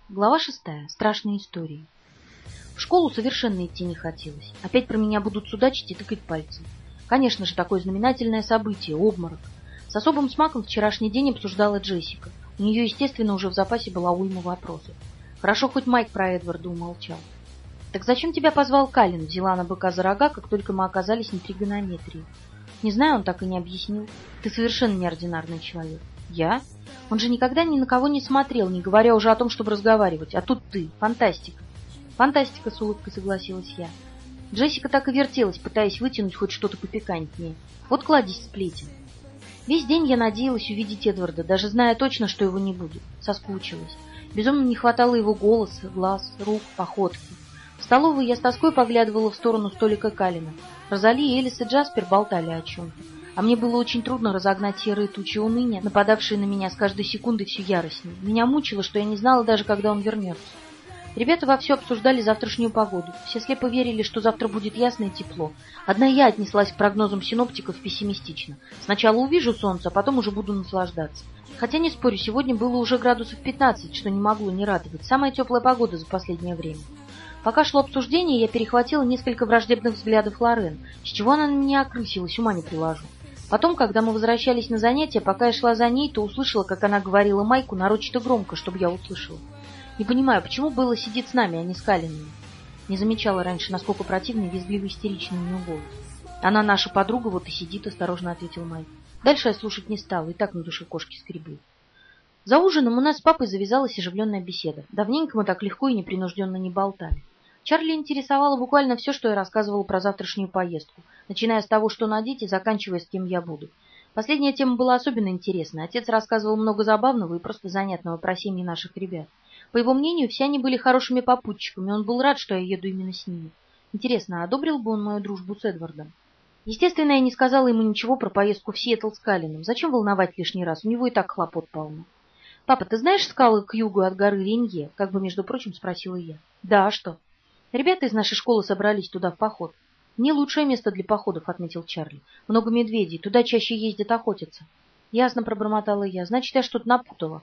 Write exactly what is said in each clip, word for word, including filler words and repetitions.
Глава шестая. Страшные истории. В школу совершенно идти не хотелось. Опять про меня будут судачить и тыкать пальцем. Конечно же, такое знаменательное событие — обморок. С особым смаком вчерашний день обсуждала Джессика. У нее, естественно, уже в запасе была уйма вопросов. Хорошо, хоть Майк про Эдварда умолчал. «Так зачем тебя позвал Каллен?» — взяла на быка за рога, как только мы оказались на тригонометрии. «Не знаю, он так и не объяснил. Ты совершенно неординарный человек». «Я? Он же никогда ни на кого не смотрел, не говоря уже о том, чтобы разговаривать. А тут ты. Фантастика». «Фантастика», — с улыбкой согласилась я. Джессика так и вертелась, пытаясь вытянуть хоть что-то попикантнее. Вот кладезь сплетен. Весь день я надеялась увидеть Эдварда, даже зная точно, что его не будет. Соскучилась. Безумно не хватало его голоса, глаз, рук, походки. В столовой я с тоской поглядывала в сторону столика Каллена. Розали, Элис и Джаспер болтали о чем-то. А мне было очень трудно разогнать серые тучи уныния, нападавшие на меня с каждой секундой все яростнее. Меня мучило, что я не знала даже, когда он вернется. Ребята вовсю обсуждали завтрашнюю погоду. Все слепо верили, что завтра будет ясно и тепло. Одна я отнеслась к прогнозам синоптиков пессимистично. Сначала увижу солнце, а потом уже буду наслаждаться. Хотя, не спорю, сегодня было уже градусов пятнадцать, что не могло не радовать. Самая теплая погода за последнее время. Пока шло обсуждение, я перехватила несколько враждебных взглядов Лорен. С чего она на меня окрысилась, ума не приложу. Потом, когда мы возвращались на занятия, пока я шла за ней, то услышала, как она говорила Майку нарочито громко, чтобы я услышала. Не понимаю, почему Белла сидит с нами, а не с Калленами. Не замечала раньше, насколько противный, визгливый, истеричный у нее голос. Она наша подруга, вот и сидит, осторожно ответил Майк. Дальше я слушать не стала, и так на душе кошки скребли. За ужином у нас с папой завязалась оживленная беседа. Давненько мы так легко и непринужденно не болтали. Чарли интересовало буквально все, что я рассказывала про завтрашнюю поездку, начиная с того, что надеть, и заканчивая, с кем я буду. Последняя тема была особенно интересна. Отец рассказывал много забавного и просто занятного про семьи наших ребят. По его мнению, все они были хорошими попутчиками, он был рад, что я еду именно с ними. Интересно, одобрил бы он мою дружбу с Эдвардом? Естественно, я не сказала ему ничего про поездку в Сиэтл с Калленом. Зачем волновать лишний раз? У него и так хлопот полно. «Папа, ты знаешь скалы к югу от горы Ренье?» Как бы, между прочим, спросила я. «Да, а что?» «Ребята из нашей школы собрались туда в поход». «Не лучшее место для походов», — отметил Чарли. «Много медведей, туда чаще ездят охотиться». «Ясно», — пробормотала я. «Значит, я что-то напутала».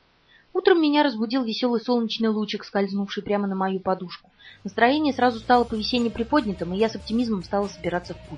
Утром меня разбудил веселый солнечный лучик, скользнувший прямо на мою подушку. Настроение сразу стало по-весенне приподнятым, и я с оптимизмом стала собираться в путь.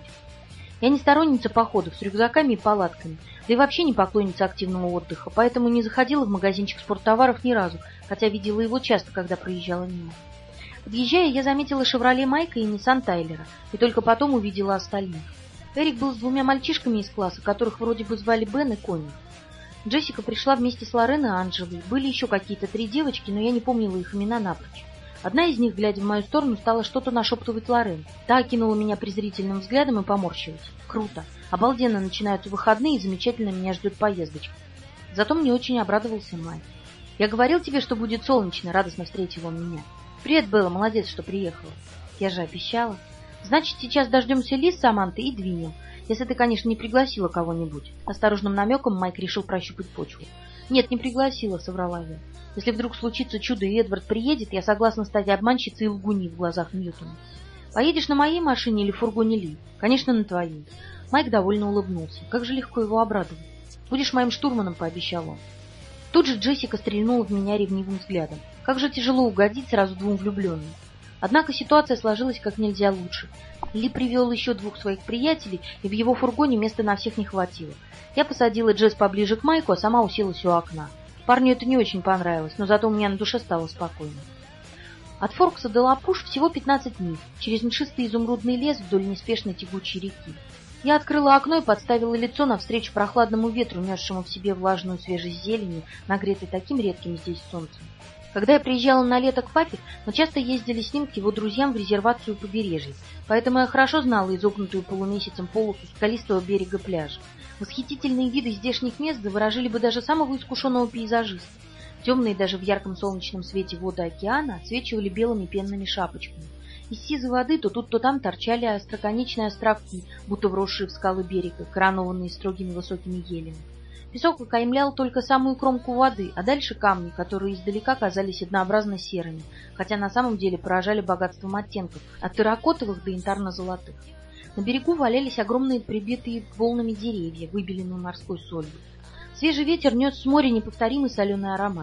Я не сторонница походов с рюкзаками и палатками, да и вообще не поклонница активного отдыха, поэтому не заходила в магазинчик спорттоваров ни разу, хотя видела его часто, когда проезжала мимо. Подъезжая, я заметила «Шевроле» Майка и «Ниссан» Тайлера, и только потом увидела остальных. Эрик был с двумя мальчишками из класса, которых вроде бы звали Бен и Конни. Джессика пришла вместе с Лорен и Анджелой. Были еще какие-то три девочки, но я не помнила их имена напрочь. Одна из них, глядя в мою сторону, стала что-то нашептывать Лорен. Та окинула меня презрительным взглядом и поморщилась. Круто. Обалденно начинаются выходные, и замечательно меня ждет поездочка. Зато мне очень обрадовался Майк. «Я говорил тебе, что будет солнечно», — радостно встретил он меня. «Привет, Белла, молодец, что приехала». «Я же обещала». «Значит, сейчас дождемся Лиз, Саманты и двинем. Если ты, конечно, не пригласила кого-нибудь». Осторожным намеком Майк решил прощупать почву. «Нет, не пригласила», — соврала я. «Если вдруг случится чудо и Эдвард приедет, я согласна стать обманщицей и лгуней в глазах Ньютона». «Поедешь на моей машине или в фургоне Ли?» «Конечно, на твоей». Майк довольно улыбнулся. Как же легко его обрадовать. «Будешь моим штурманом», — пообещал он. Тут же Джессика стрельнула в меня ревнивым взглядом. Как же тяжело угодить сразу двум влюбленным. Однако ситуация сложилась как нельзя лучше. Ли привел еще двух своих приятелей, и в его фургоне места на всех не хватило. Я посадила Джесс поближе к Майку, а сама уселась у окна. Парню это не очень понравилось, но зато у меня на душе стало спокойно. От Форкса до Лапуш всего пятнадцать миль, через мшистый изумрудный лес вдоль неспешной тягучей реки. Я открыла окно и подставила лицо навстречу прохладному ветру, несшему в себе влажную свежесть зелени, нагретой таким редким здесь солнцем. Когда я приезжала на лето к папе, мы часто ездили с ним к его друзьям в резервацию побережья, поэтому я хорошо знала изогнутую полумесяцем полосу скалистого берега пляжа. Восхитительные виды здешних мест заворожили бы даже самого искушенного пейзажиста. Темные даже в ярком солнечном свете воды океана отсвечивали белыми пенными шапочками. Из сизой воды то тут, то там торчали остроконечные островки, будто вросшие в скалы берега, коронованные строгими высокими елями. Песок окаймлял только самую кромку воды, а дальше камни, которые издалека казались однообразно серыми, хотя на самом деле поражали богатством оттенков, от терракотовых до янтарно-золотых. На берегу валялись огромные прибитые волнами деревья, выбеленные морской солью. Свежий ветер нес с моря неповторимый соленый аромат.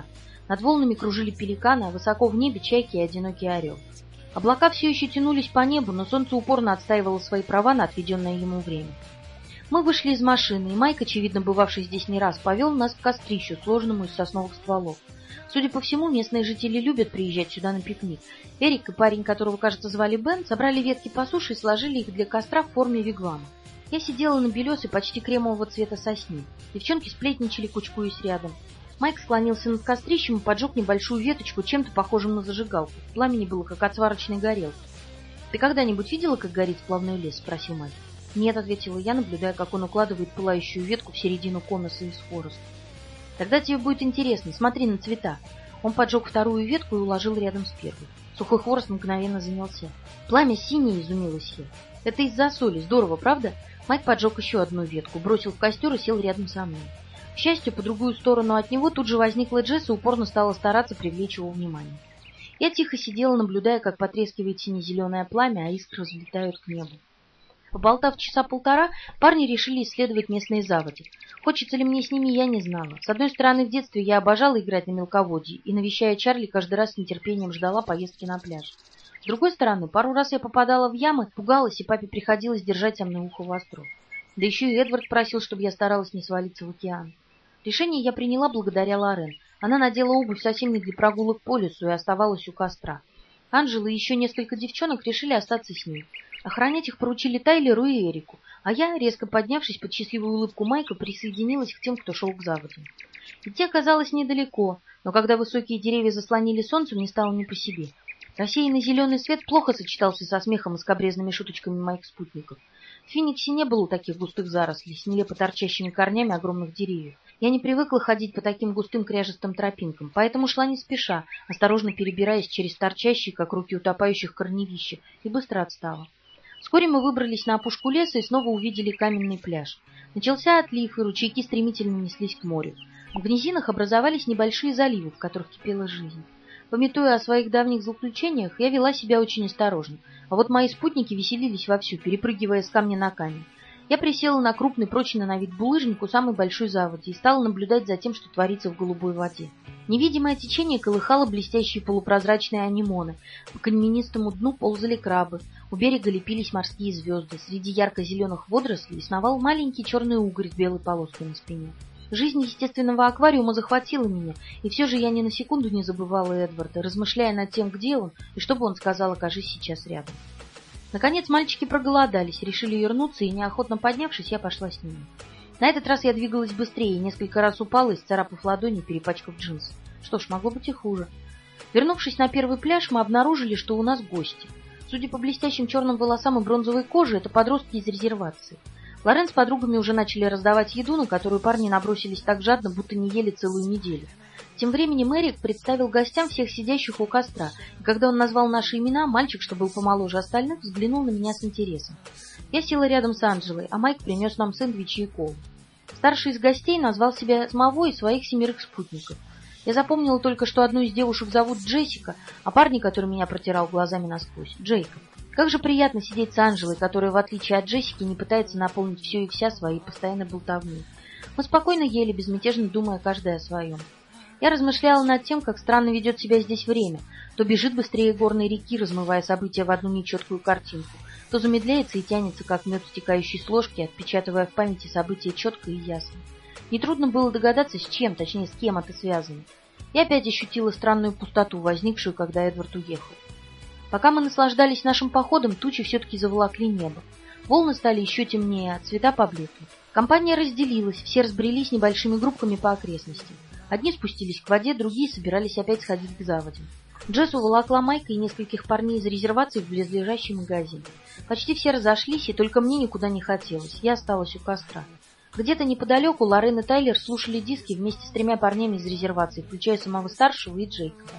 Над волнами кружили пеликаны, а высоко в небе чайки и одинокий орел. Облака все еще тянулись по небу, но солнце упорно отстаивало свои права на отведенное ему время. Мы вышли из машины, и Майк, очевидно бывавший здесь не раз, повел нас к кострищу, сложенному из сосновых стволов. Судя по всему, местные жители любят приезжать сюда на пикник. Эрик и парень, которого, кажется, звали Бен, собрали ветки по суше и сложили их для костра в форме вигвама. Я сидела на белесой, почти кремового цвета сосне. Девчонки сплетничали, кучкуясь рядом. Майк склонился над кострищем и поджег небольшую веточку, чем-то похожим на зажигалку. Пламени было, как от сварочной горелки. — Ты когда-нибудь видела, как горит сплавной лес? — спросил Майк. — Нет, — ответила я, наблюдая, как он укладывает пылающую ветку в середину конуса из хвороста. — Тогда тебе будет интересно. Смотри на цвета. Он поджег вторую ветку и уложил рядом с первой. Сухой хворост мгновенно занялся. Пламя синее, изумилась я. Это из-за соли. Здорово, правда? Майк поджег еще одну ветку, бросил в костер и сел рядом со мной. К счастью, по другую сторону от него тут же возникла Джесс и упорно стала стараться привлечь его внимание. Я тихо сидела, наблюдая, как потрескивает сине-зеленое пламя, а искры взлетают к небу. Поболтав часа полтора, парни решили исследовать местные заводи. Хочется ли мне с ними, я не знала. С одной стороны, в детстве я обожала играть на мелководье, и, навещая Чарли, каждый раз с нетерпением ждала поездки на пляж. С другой стороны, пару раз я попадала в ямы, пугалась, и папе приходилось держать со мной ухо востро. Да еще и Эдвард просил, чтобы я старалась не свалиться в океан. Решение я приняла благодаря Лорен. Она надела обувь совсем не для прогулок по лесу и оставалась у костра. Анжела и еще несколько девчонок решили остаться с ней. Охранять их поручили Тайлеру и Эрику, а я, резко поднявшись под счастливую улыбку Майка, присоединилась к тем, кто шел к заводям. Идти оказалось недалеко, но когда высокие деревья заслонили солнце, мне стало не по себе. Рассеянный зеленый свет плохо сочетался со смехом и скабрезными шуточками моих спутников. В Фениксе не было таких густых зарослей с нелепо торчащими корнями огромных деревьев. Я не привыкла ходить по таким густым кряжестым тропинкам, поэтому шла не спеша, осторожно перебираясь через торчащие, как руки утопающих, корневища, и быстро отстала. Вскоре мы выбрались на опушку леса и снова увидели каменный пляж. Начался отлив, и ручейки стремительно неслись к морю. В низинах образовались небольшие заливы, в которых кипела жизнь. Памятуя о своих давних злоключениях, я вела себя очень осторожно, а вот мои спутники веселились вовсю, перепрыгивая с камня на камень. Я присела на крупный, прочный на вид булыжник у самой большой заводи и стала наблюдать за тем, что творится в голубой воде. Невидимое течение колыхало блестящие полупрозрачные анимоны, по каменистому дну ползали крабы, у берега лепились морские звезды, среди ярко-зеленых водорослей сновал маленький черный угорь с белой полоской на спине. Жизнь естественного аквариума захватила меня, и все же я ни на секунду не забывала Эдварда, размышляя над тем, где он, и что бы он сказал, окажись сейчас рядом. Наконец мальчики проголодались, решили вернуться, и, неохотно поднявшись, я пошла с ними. На этот раз я двигалась быстрее и несколько раз упала, исцарапав ладони, перепачкав джинсы. Что ж, могло быть и хуже. Вернувшись на первый пляж, мы обнаружили, что у нас гости. Судя по блестящим черным волосам и бронзовой коже, это подростки из резервации. Лорен с подругами уже начали раздавать еду, на которую парни набросились так жадно, будто не ели целую неделю. Тем временем Эрик представил гостям всех сидящих у костра, и когда он назвал наши имена, мальчик, что был помоложе остальных, взглянул на меня с интересом. Я села рядом с Анжелой, а Майк принес нам сэндвичи и колу. Старший из гостей назвал себя самого и своих семерых спутников. Я запомнила только, что одну из девушек зовут Джессика, а парня, который меня протирал глазами насквозь, Джейкоб. Как же приятно сидеть с Анжелой, которая, в отличие от Джессики, не пытается наполнить все и вся своей постоянной болтовней. Мы спокойно ели, безмятежно думая каждая о своем. Я размышляла над тем, как странно ведет себя здесь время. То бежит быстрее горной реки, размывая события в одну нечеткую картинку, то замедляется и тянется, как мед, стекающий с ложки, отпечатывая в памяти события четко и ясно. Нетрудно было догадаться, с чем, точнее, с кем это связано. Я опять ощутила странную пустоту, возникшую, когда Эдвард уехал. Пока мы наслаждались нашим походом, тучи все-таки заволокли небо. Волны стали еще темнее, а цвета поблекли. Компания разделилась, все разбрелись небольшими группками по окрестностям. Одни спустились к воде, другие собирались опять сходить к заводям. Джесс уволокла Майка и нескольких парней из резервации в близлежащий магазин. Почти все разошлись, и только мне никуда не хотелось. Я осталась у костра. Где-то неподалеку Лорен и Тайлер слушали диски вместе с тремя парнями из резервации, включая самого старшего и Джейкоба.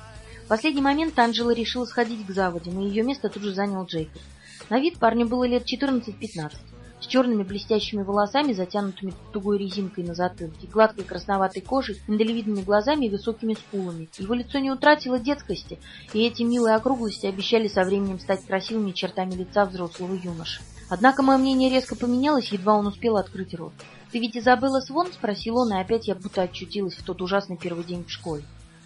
В последний момент Анжела решила сходить к заводям, и ее место тут же занял Джейкоб. На вид парню было лет четырнадцать-пятнадцать. С черными блестящими волосами, затянутыми тугой резинкой на затылке, гладкой красноватой кожей, миндалевидными глазами и высокими скулами. Его лицо не утратило детскости, и эти милые округлости обещали со временем стать красивыми чертами лица взрослого юноши. Однако мое мнение резко поменялось, едва он успел открыть рот. «Ты ведь Изабелла Свон?» — спросил он, и опять я будто очутилась в тот ужасный первый день в школе.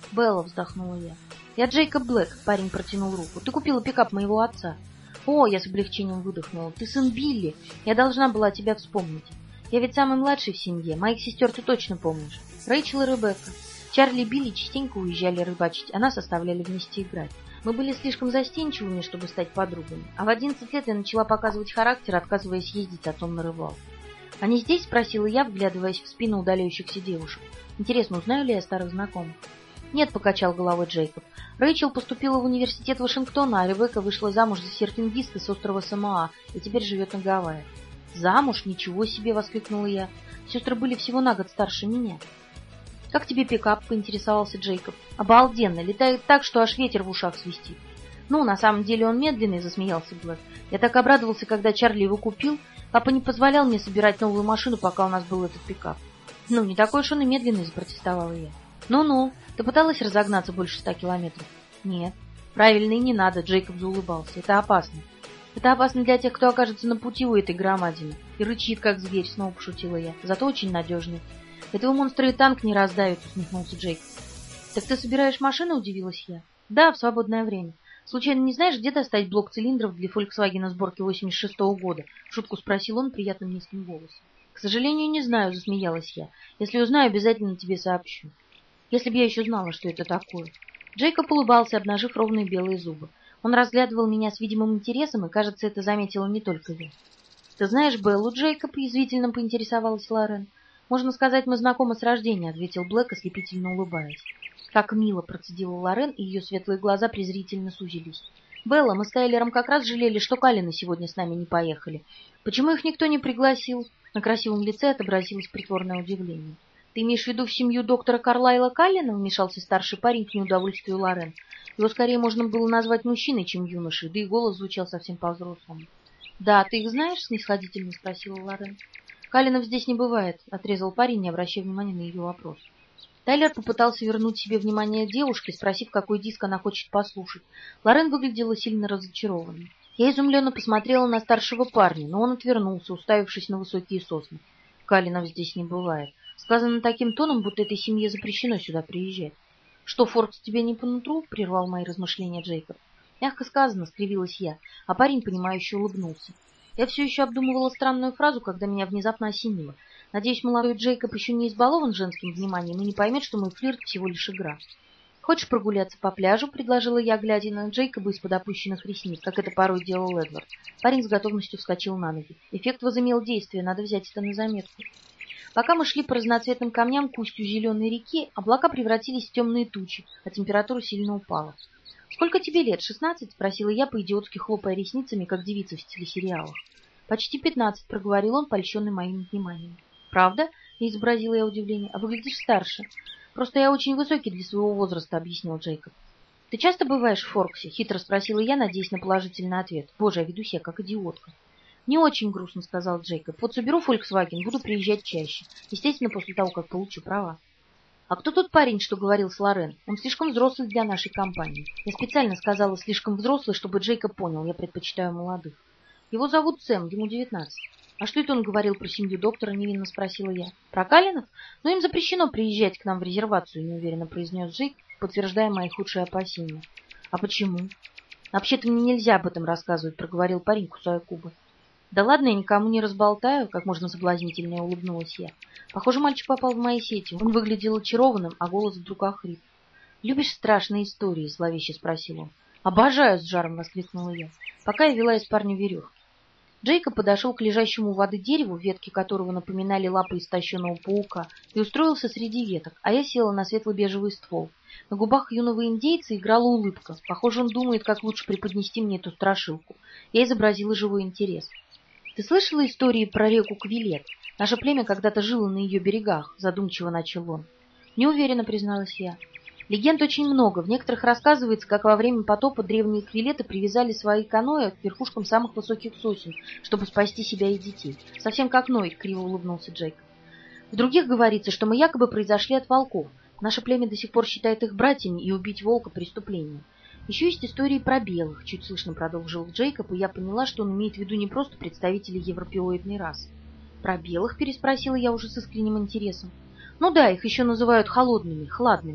«Белла», — вздохнула я. «Я Джейкоб Блэк», — парень протянул руку. «Ты купила пикап моего отца». «О», — я с облегчением выдохнула, — «ты сын Билли. Я должна была тебя вспомнить. Я ведь самый младший в семье. Моих сестер ты точно помнишь. Рэйчел и Ребекка. Чарли и Билли частенько уезжали рыбачить, а нас оставляли вместе играть. Мы были слишком застенчивыми, чтобы стать подругами. А в одиннадцать лет я начала показывать характер, отказываясь ездить с отцом на рыбалку». «Они здесь?» — спросила я, вглядываясь в спину удаляющихся девушек. «Интересно, узнаю ли я старых знакомых?» «Нет», — покачал головой Джейкоб. «Рэйчел поступила в университет Вашингтона, а Ребекка вышла замуж за серфингиста с острова Самоа и теперь живет на Гавайях». «Замуж? Ничего себе!» — воскликнула я. «Сестры были всего на год старше меня». «Как тебе пикап?» — поинтересовался Джейкоб. «Обалденно! Летает так, что аж ветер в ушах свистит». «Ну, на самом деле он медленный», — засмеялся Блэк. «Я так обрадовался, когда Чарли его купил. Папа не позволял мне собирать новую машину, пока у нас был этот пикап». «Ну, не такой уж он и медленный», — запротестовала я. «Ну-ну, ты пыталась разогнаться больше ста километров?» «Нет». «Правильно, и не надо», — Джейкоб заулыбался. «Это опасно». «Это опасно для тех, кто окажется на пути у этой громадины. И рычит, как зверь», — снова пошутила я. «Зато очень надежный». «Этого монстра и танк не раздавит», — усмехнулся Джейкоб. «Так ты собираешь машину?» — удивилась я. «Да, в свободное время. Случайно не знаешь, где достать блок цилиндров для Volkswagen сборки восемьдесят шестого года?» — в шутку спросил он приятным низким голосом. «К сожалению, не знаю», — засмеялась я. «Если узнаю, обязательно тебе сообщу». «Если бы я еще знала, что это такое». Джейкоб улыбался, обнажив ровные белые зубы. Он разглядывал меня с видимым интересом, и, кажется, это заметила не только я. «Ты знаешь Беллу, Джейкоб?» — язвительно поинтересовалась Лорен. «Можно сказать, мы знакомы с рождения», — ответил Блэк, ослепительно улыбаясь. «Как мило!» — процедила Лорен, и ее светлые глаза презрительно сузились. «Белла, мы с Тайлером как раз жалели, что Калины сегодня с нами не поехали. Почему их никто не пригласил?» На красивом лице отобразилось притворное удивление. «Ты имеешь в виду в семью доктора Карлайла Каллина?» — вмешался старший парень к неудовольствию Лорен. Его скорее можно было назвать мужчиной, чем юношей, да и голос звучал совсем по-взрослому. «Да, ты их знаешь?» — снисходительно спросила Лорен. «Калинов здесь не бывает», — отрезал парень, не обращая внимания на ее вопрос. Тайлер попытался вернуть себе внимание девушки, спросив, какой диск она хочет послушать. Лорен выглядела сильно разочарованной. Я изумленно посмотрела на старшего парня, но он отвернулся, уставившись на высокие сосны. «Калинов здесь не бывает». Сказано таким тоном, будто этой семье запрещено сюда приезжать. «Что, Форкс, тебе не по нутру?» — прервал мои размышления Джейкоб. «Мягко сказано», — скривилась я, а парень, понимающе улыбнулся. Я все еще обдумывала странную фразу, когда меня внезапно осенило. Надеюсь, молодой Джейкоб еще не избалован женским вниманием и не поймет, что мой флирт всего лишь игра. «Хочешь прогуляться по пляжу?» — предложила я, глядя на Джейкоба из-под опущенных ресниц, как это порой делал Эдвард. Парень с готовностью вскочил на ноги. Эффект возымел действие, надо взять это на заметку. Пока мы шли по разноцветным камням к устью зеленой реки, облака превратились в темные тучи, а температура сильно упала. «Сколько тебе лет? Шестнадцать?» — спросила я, по-идиотски хлопая ресницами, как девица в телесериалах. «Почти пятнадцать», — проговорил он, польщенный моим вниманием. «Правда?» — изобразила я удивление. «А выглядишь старше». «Просто я очень высокий для своего возраста», — объяснил Джейкоб. «Ты часто бываешь в Форксе?» — хитро спросила я, надеясь на положительный ответ. «Боже, я веду себя как идиотка». «Не очень грустно», — сказал Джейкоб. «Вот соберу Volkswagen, буду приезжать чаще. Естественно, после того, как получу права». «А кто тот парень, что говорил с Лорен? Он слишком взрослый для нашей компании». Я специально сказала «слишком взрослый», чтобы Джейкоб понял, я предпочитаю молодых. «Его зовут Сэм, ему девятнадцать». «А что это он говорил про семью доктора?» — невинно спросила я. «Про Калинов? Но им запрещено приезжать к нам в резервацию», — неуверенно произнес Джейк, подтверждая мои худшие опасения. «А почему?» «Вообще-то мне нельзя об этом рассказывать», — проговорил парень, кусая губы. «Да ладно, я никому не разболтаю», — как можно соблазнительнее улыбнулась я. Похоже, мальчик попал в мои сети. Он выглядел очарованным, а голос вдруг охрип. «Любишь страшные истории?» — зловеще спросил он. «Обожаю!» — с жаром воскликнула я, пока я вела из парня веревку. Джейкоб подошел к лежащему у воды дереву, ветки которого напоминали лапы истощенного паука, и устроился среди веток, а я села на светло-бежевый ствол. На губах юного индейца играла улыбка. Похоже, он думает, как лучше преподнести мне эту страшилку. Я изобразила живой интерес. «Ты слышала истории про реку Квилет? Наше племя когда-то жило на ее берегах», — задумчиво начал он. «Неуверенно», — призналась я. «Легенд очень много. В некоторых рассказывается, как во время потопа древние квилеты привязали свои каноэ к верхушкам самых высоких сосен, чтобы спасти себя и детей. Совсем как Ной», — криво улыбнулся Джейк. «В других говорится, что мы якобы произошли от волков. Наше племя до сих пор считает их братьями, и убить волка — преступление. Еще есть истории про белых», — чуть слышно продолжил Джейкоб, и я поняла, что он имеет в виду не просто представителей европеоидной расы. «Про белых?» — переспросила я уже с искренним интересом. «Ну да, их еще называют холодными, хладными.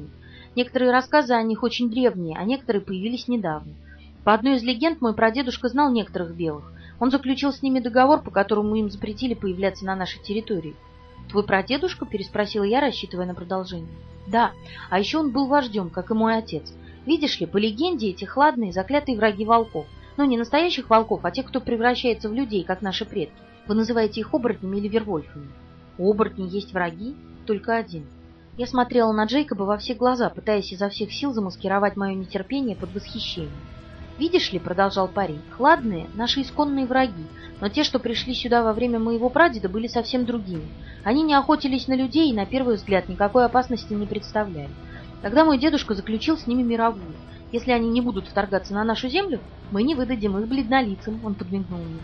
Некоторые рассказы о них очень древние, а некоторые появились недавно. По одной из легенд, мой прадедушка знал некоторых белых. Он заключил с ними договор, по которому им запретили появляться на нашей территории. «Твой прадедушка?» – переспросила я, рассчитывая на продолжение. «Да, а еще он был вождем, как и мой отец. Видишь ли, по легенде эти хладные, заклятые враги волков. Но не настоящих волков, а тех, кто превращается в людей, как наши предки. Вы называете их оборотнями или вервольфами. У оборотней есть враги? Только один». Я смотрела на Джейкоба во все глаза, пытаясь изо всех сил замаскировать мое нетерпение под восхищение. «Видишь ли, — продолжал парень, — хладные — наши исконные враги, но те, что пришли сюда во время моего прадеда, были совсем другими. Они не охотились на людей и, на первый взгляд, никакой опасности не представляли. Тогда мой дедушка заключил с ними мировую. Если они не будут вторгаться на нашу землю, мы не выдадим их бледнолицам», — он подмигнул мне.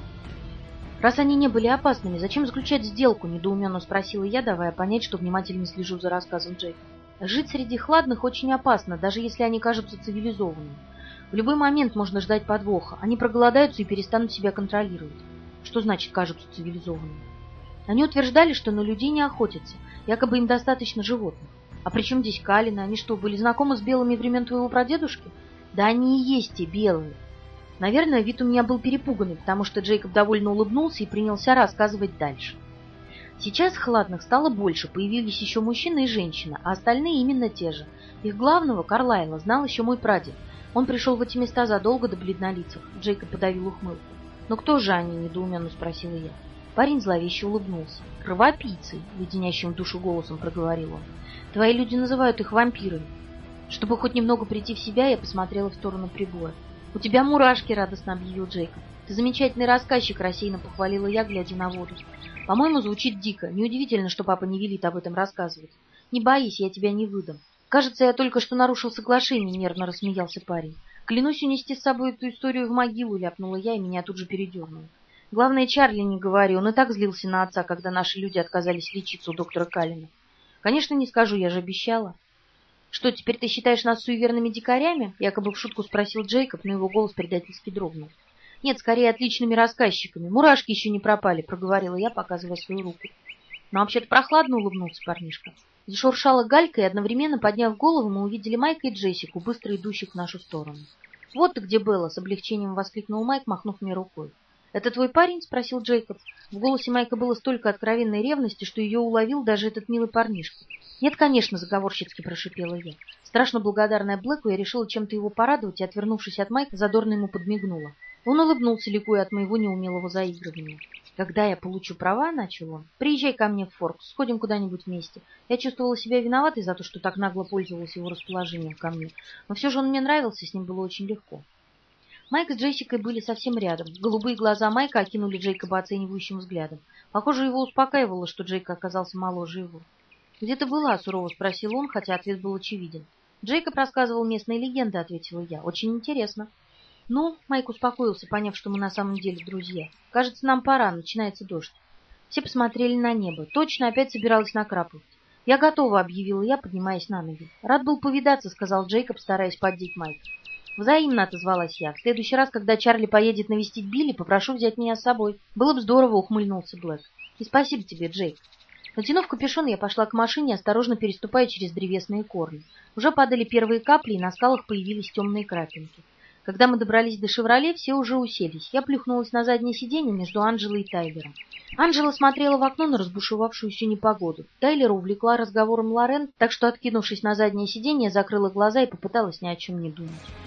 «Раз они не были опасными, зачем заключать сделку?» — недоуменно спросила я, давая понять, что внимательно слежу за рассказом Джейка. «Жить среди хладных очень опасно, даже если они кажутся цивилизованными. В любой момент можно ждать подвоха. Они проголодаются и перестанут себя контролировать». «Что значит кажутся цивилизованными?» «Они утверждали, что на людей не охотятся, якобы им достаточно животных. А при чем здесь Калина? Они что, были знакомы с белыми времен твоего прадедушки?» «Да они и есть те белые». Наверное, вид у меня был перепуганный, потому что Джейкоб довольно улыбнулся и принялся рассказывать дальше. Сейчас хладных стало больше, появились еще мужчина и женщина, а остальные именно те же. Их главного, Карлайла, знал еще мой прадед. Он пришел в эти места задолго до бледнолицых. Джейкоб подавил ухмылку. «Но кто же они?» – недоуменно спросила я. Парень зловеще улыбнулся. «Кровопийцы», – леденящим душу голосом проговорил он. «Твои люди называют их вампирами». Чтобы хоть немного прийти в себя, я посмотрела в сторону прибора. «У тебя мурашки», — радостно объявил Джейкоб. «Ты замечательный рассказчик», — рассеянно похвалила я, глядя на воду. «По-моему, звучит дико. Неудивительно, что папа не велит об этом рассказывать. Не боись, я тебя не выдам. Кажется, я только что нарушил соглашение», — нервно рассмеялся парень. «Клянусь унести с собой эту историю в могилу», — ляпнула я, и меня тут же передернуло. «Главное, Чарли не говори, он и так злился на отца, когда наши люди отказались лечиться у доктора Каллина». «Конечно, не скажу, я же обещала». «Что, теперь ты считаешь нас суеверными дикарями?» — якобы в шутку спросил Джейкоб, но его голос предательски дрогнул. «Нет, скорее отличными рассказчиками. Мурашки еще не пропали», — проговорила я, показывая свою руку. «Но вообще-то прохладно», — улыбнулся парнишка. Зашуршала галька, и одновременно, подняв голову, мы увидели Майка и Джессику, быстро идущих в нашу сторону. «Вот ты где, Белла!» — с облегчением воскликнул Майк, махнув мне рукой. «Это твой парень?» — спросил Джейкоб. В голосе Майка было столько откровенной ревности, что ее уловил даже этот милый парнишка. «Нет, конечно», — заговорщицки прошипела я. Страшно благодарная Блэку, я решила чем-то его порадовать и, отвернувшись от Майка, задорно ему подмигнула. Он улыбнулся, ликуя от моего неумелого заигрывания. «Когда я получу права», — начал он, — «приезжай ко мне в Форкс, сходим куда-нибудь вместе». Я чувствовала себя виноватой за то, что так нагло пользовалась его расположением ко мне, но все же он мне нравился, с ним было очень легко. Майк с Джессикой были совсем рядом. Голубые глаза Майка окинули Джейкоба оценивающим взглядом. Похоже, его успокаивало, что Джейк оказался моложе его. «Где ты была?» — сурово спросил он, хотя ответ был очевиден. «Джейкоб рассказывал местные легенды», — ответила я. «Очень интересно». «Ну?» — Майк успокоился, поняв, что мы на самом деле друзья. «Кажется, нам пора, начинается дождь». Все посмотрели на небо. Точно опять собиралась накрапывать. «Я готова», — объявила я, поднимаясь на ноги. «Рад был повидаться», — сказал Джейкоб, стараясь поддеть Майка. «Взаимно», — отозвалась я. «В следующий раз, когда Чарли поедет навестить Билли, попрошу взять меня с собой». «Было бы здорово», — ухмыльнулся Блэк. «И спасибо тебе, Джейк». Натянув капюшон, я пошла к машине, осторожно переступая через древесные корни. Уже падали первые капли, и на скалах появились темные крапинки. Когда мы добрались до «Шевроле», все уже уселись. Я плюхнулась на заднее сиденье между Анджелой и Тайлером. Анджела смотрела в окно на разбушевавшуюся непогоду. Тайлера увлекла разговором Лорен, так что, откинувшись на заднее сиденье, закрыла глаза и попыталась ни о чем не думать.